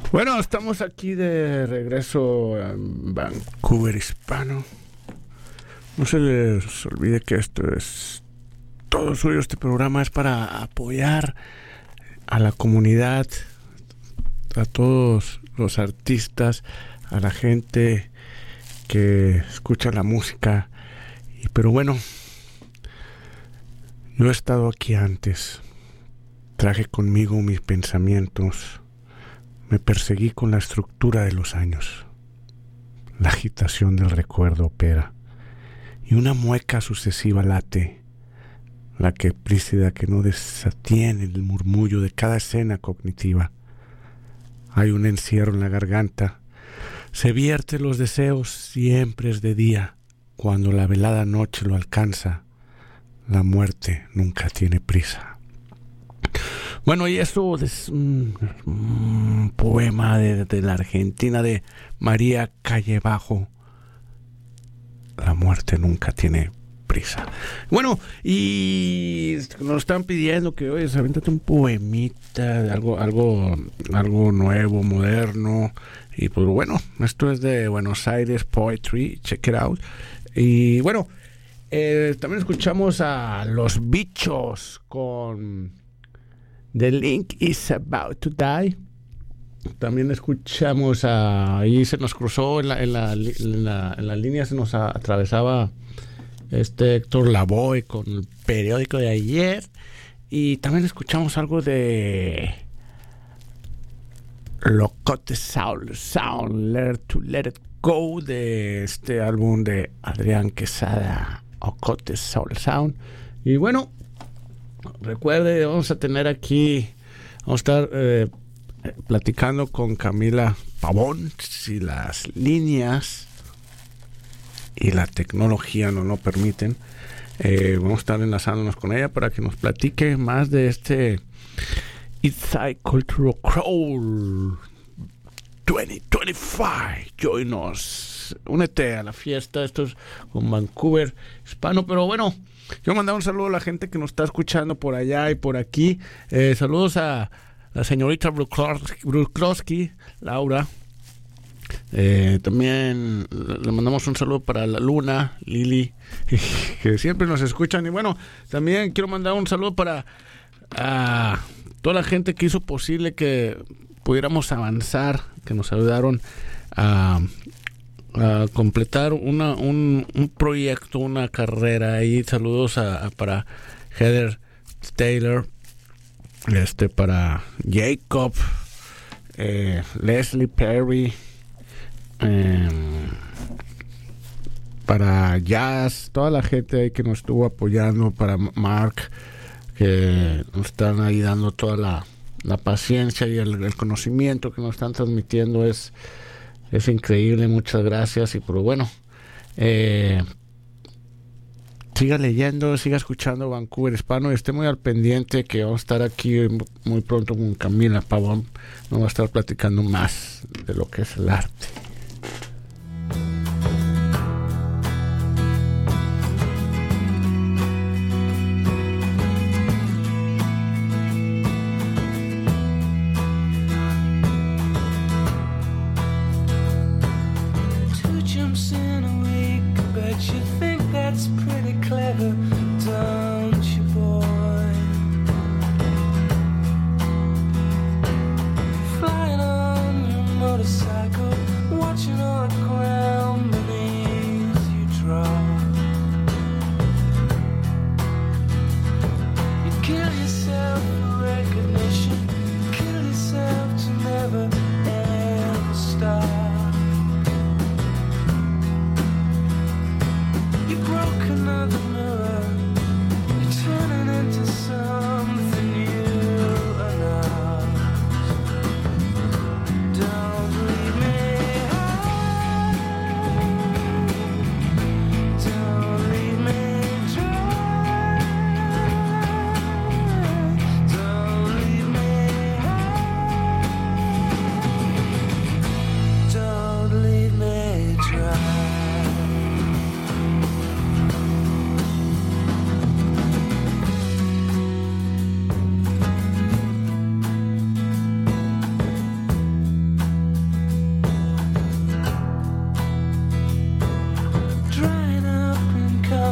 Bueno, estamos aquí de regreso en Vancouver Hispano. No se les olvide que esto es todo suyo. Este programa es para apoyar a la comunidad, a todos los artistas, a la gente que escucha la música. Pero bueno, yo he estado aquí antes. Traje conmigo mis pensamientos. Me perseguí con la estructura de los años. La agitación del recuerdo opera. Y una mueca sucesiva late. La capricidad que no desatiene el murmullo de cada escena cognitiva. Hay un encierro en la garganta. Se vierten los deseos, siempre es de día. Cuando la velada noche lo alcanza, la muerte nunca tiene prisa. Bueno, y eso es un poema de la Argentina, de María Callebajo. La muerte nunca tiene prisa. Bueno, y nos están pidiendo que, oye, avéntate un poemita, de algo nuevo, moderno. Y pues bueno, esto es de Buenos Aires Poetry, check it out. Y bueno, también escuchamos a Los Bichos con The Link is About to Die. También escuchamos ahí se nos cruzó en la línea, se nos atravesaba Héctor Lavoe con el periódico de ayer. Y también escuchamos algo de Locote Sound, Let It Go, de este álbum de Adrián Quesada, Ocote Sound. Y bueno, recuerde, vamos a estar platicando con Camila Pavón, si las líneas y la tecnología no lo permiten. Vamos a estar enlazándonos con ella para que nos platique más de este Eastside Cultural Crawl 2025. Join us, únete a la fiesta. Esto es con Vancouver Hispano. Pero bueno, yo mandaba un saludo a la gente que nos está escuchando por allá y por aquí. Saludos a la señorita Bruklowski, Laura. También le mandamos un saludo para la Luna, Lili, que siempre nos escuchan. Y bueno, también quiero mandar un saludo para toda la gente que hizo posible que pudiéramos avanzar, que nos ayudaron a completar un proyecto, una carrera. Ahí saludos para Heather Taylor, para Jacob, Leslie Perry, para Jazz, toda la gente ahí que nos estuvo apoyando, para Mark, que nos están ahí dando toda la paciencia y el conocimiento que nos están transmitiendo. Es increíble, muchas gracias. Y pues bueno, siga leyendo, siga escuchando Vancouver Hispano y esté muy al pendiente que vamos a estar aquí muy pronto con Camila Pavón. Nos va a estar platicando más de lo que es el arte. Flying on your motorcycle,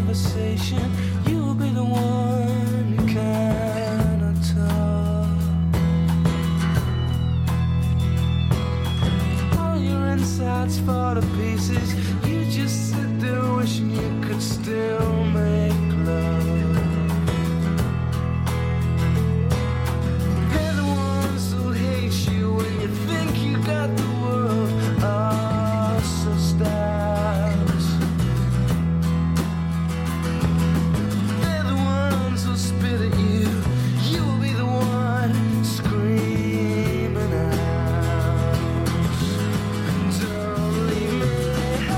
conversation. You'll be the one who cannot talk. All your insides fall to pieces. You just sit there wishing you could still make love. They're the ones who hate you when you think you got the world all so stacked. They're the ones who spit at you. You will be the one screaming out. Don't leave me.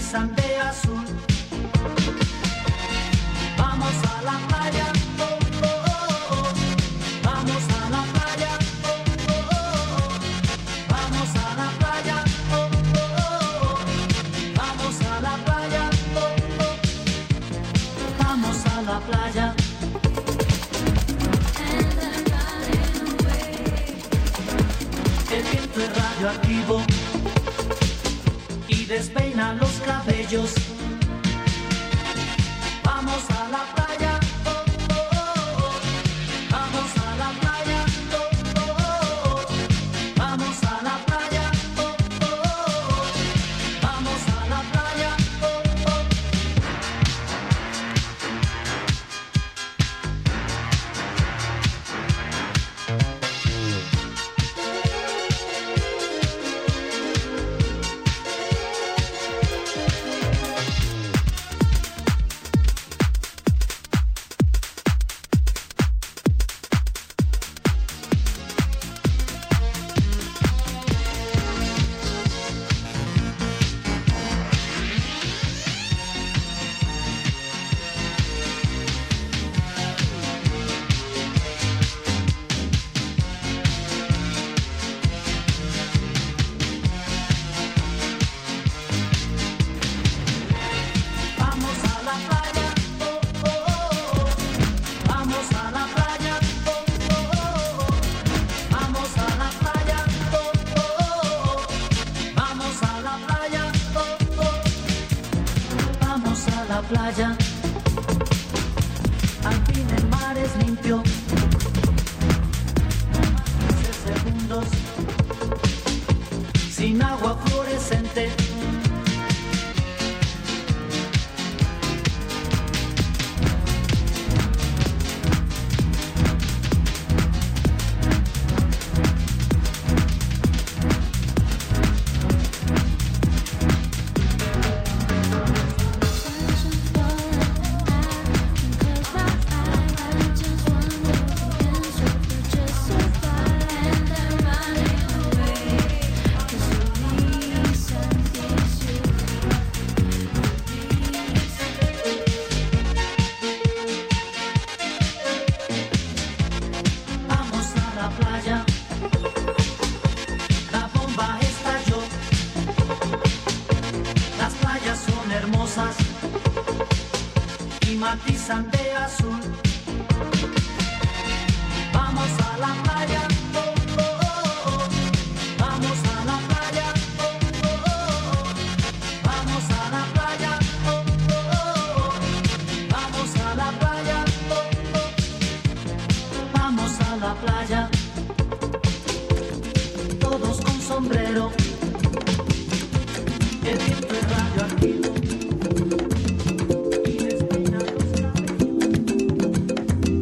matizan de azul. Vamos a la playa, oh, oh, oh, oh. Vamos a la playa, oh, oh, oh, oh. Vamos a la playa, oh, oh, oh, oh. Vamos a la playa, oh, oh. Vamos a la playa. El viento es radioactivo y despeina los cabellos. Vamos a la playa, oh, oh, oh, oh. Vamos a la playa, oh, oh, oh, oh. Vamos a la playa, oh, oh, oh, oh. Vamos a la playa, oh, oh. Vamos a la playa, oh, oh, oh, oh. Vamos a la playa, oh, oh, oh, oh. Vamos a la playa, oh, oh, oh, oh. Vamos a la playa, oh, oh. Vamos a la playa. Al fin el mar es limpio. 15 segundos sin agua fluorescente. Vamos a la playa. La bomba estalló. Las playas son hermosas y matizan de azul. Vamos a la playa, oh, oh, oh, oh. Vamos a la playa, oh, oh, oh, oh. Vamos a la playa, oh, oh, oh, oh. Vamos a la playa, oh, oh. Vamos a la playa. Todos con sombrero. El viento es radioactivo y despeina los cabellos.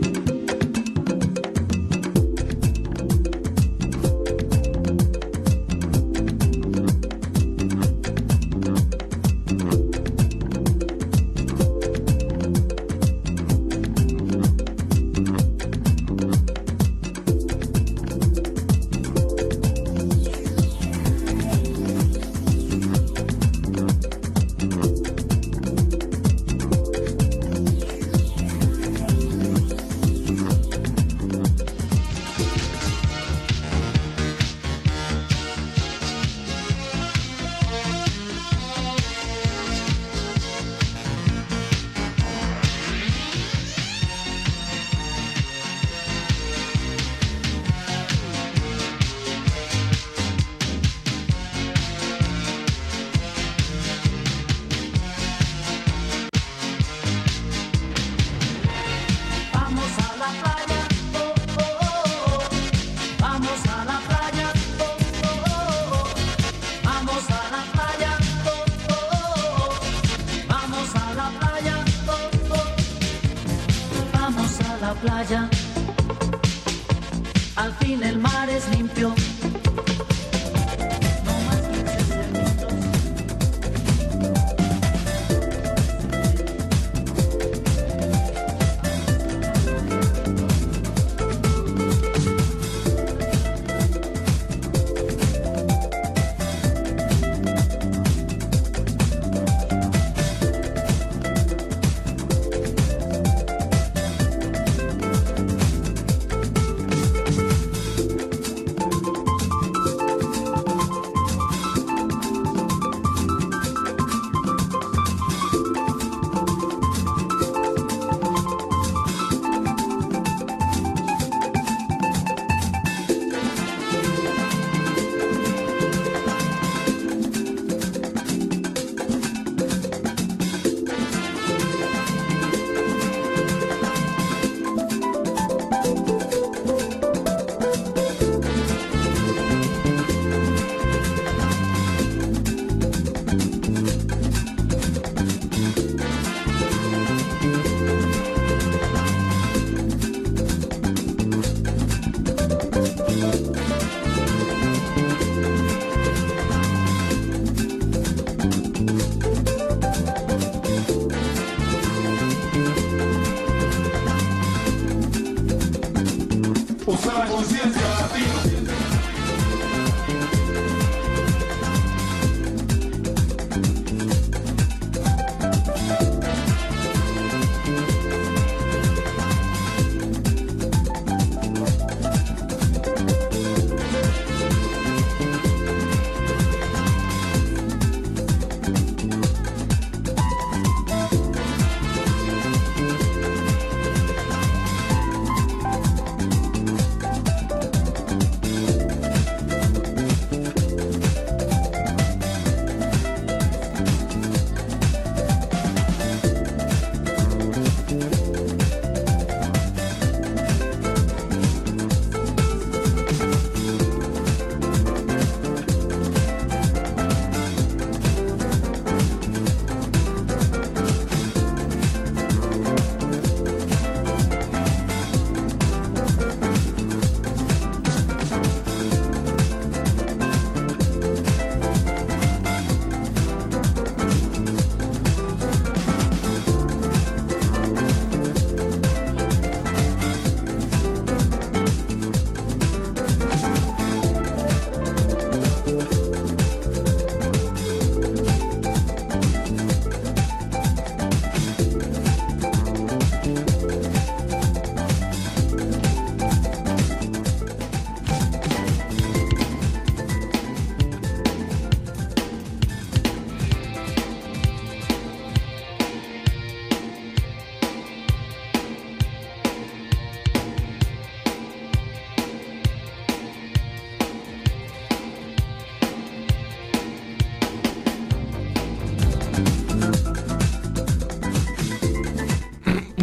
Vamos a la playa, oh, oh, oh, oh. Vamos a la playa, oh, oh, oh, oh. Vamos a la playa, oh, oh, oh, oh. Vamos a la playa, oh, oh. Vamos a la playa. Al fin el mar es limpio. No más 15 segundos.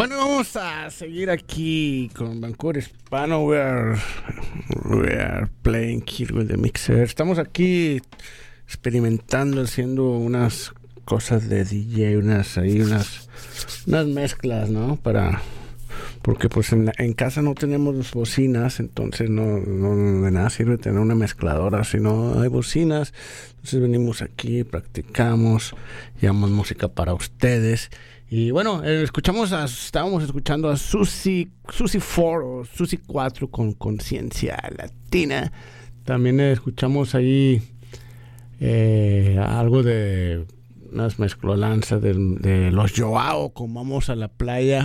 Bueno, vamos a seguir aquí con Vancouver Hispano. We are playing here with the mixer. Estamos aquí experimentando, haciendo unas cosas de DJ, unas mezclas, ¿no? Porque pues en casa no tenemos bocinas, entonces no de nada sirve tener una mezcladora si no hay bocinas. Entonces venimos aquí, practicamos, llevamos música para ustedes. Y bueno, estábamos escuchando a Susi 4 o Susi 4 con Conciencia Latina. También escuchamos ahí algo de unas mezclolanzas de los Joao con Vamos a la Playa.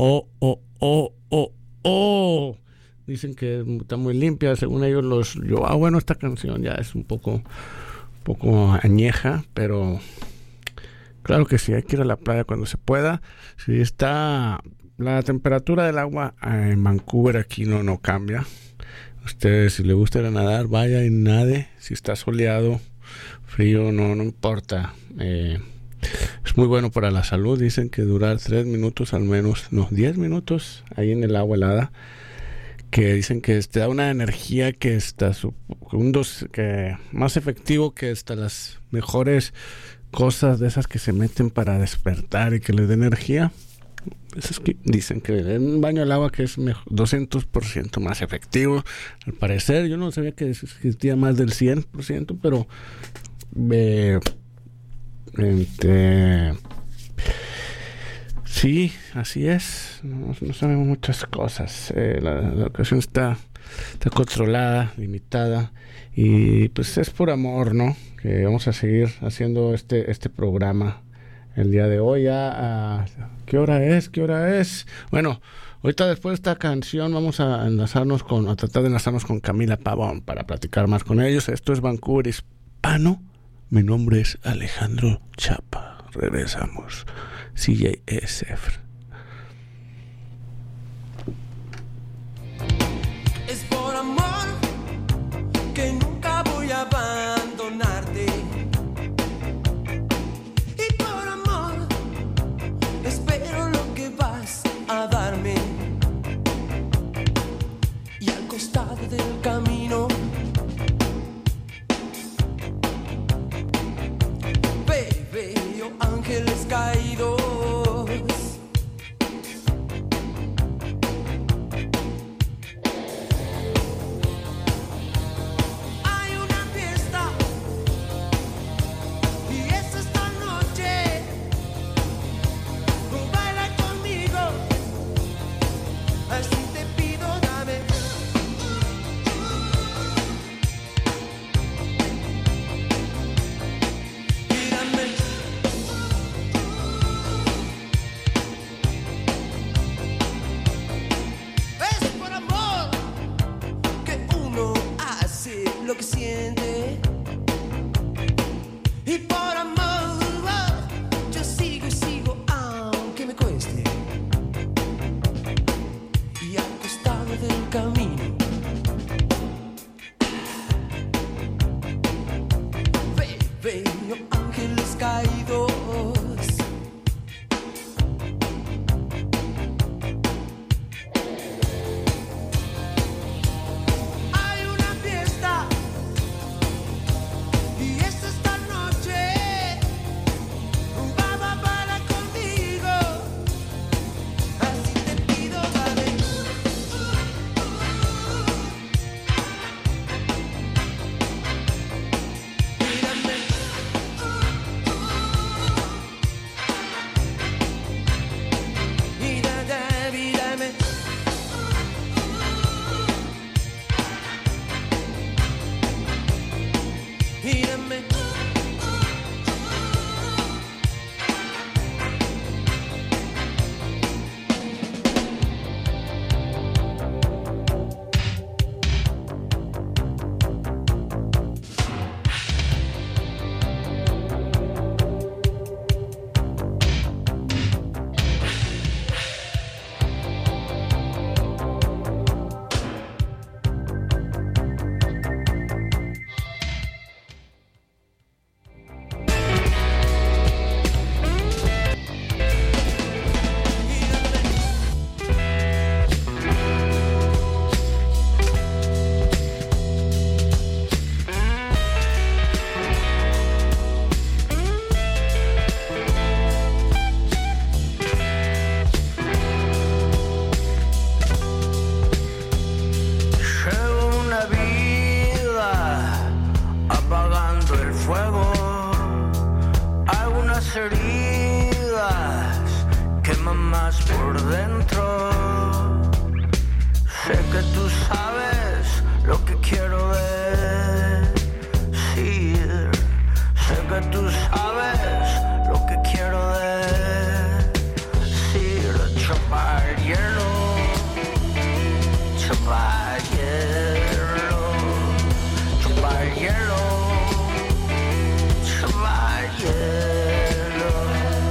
Dicen que está muy limpia, según ellos los Joao. Bueno, esta canción ya es un poco añeja, pero claro que sí, hay que ir a la playa cuando se pueda. Si está la temperatura del agua en Vancouver, aquí no cambia. Ustedes, si les gusta ir a nadar, vaya y nade. Si está soleado, frío, no importa. Es muy bueno para la salud. Dicen que durar 3 minutos al menos, 10 minutos ahí en el agua helada, que dicen que te da una energía que está que más efectivo que hasta las mejores cosas de esas que se meten para despertar y que les dé energía. Esas que dicen que un baño al agua que es 200% más efectivo. Al parecer, yo no sabía que existía más del 100%, pero sí, así es. No sabemos muchas cosas. La ocasión está controlada, limitada, y pues es por amor, ¿no? Que vamos a seguir haciendo este programa el día de hoy. ¿Qué hora es? Bueno, ahorita después de esta canción vamos a tratar de enlazarnos con Camila Pavón para platicar más con ellos. Esto es Vancouver Hispano. Mi nombre es Alejandro Chapa. Regresamos. CJSF. Es por amor que nunca voy a abandonarte. Y por amor espero lo que vas a darme. Y al costado del camino veo ángeles caídos. Hay una fiesta y es esta noche. Baila conmigo, así te pido, dame. Y dame. heridas queman más por dentro. Sé que tú sabes lo que quiero decir.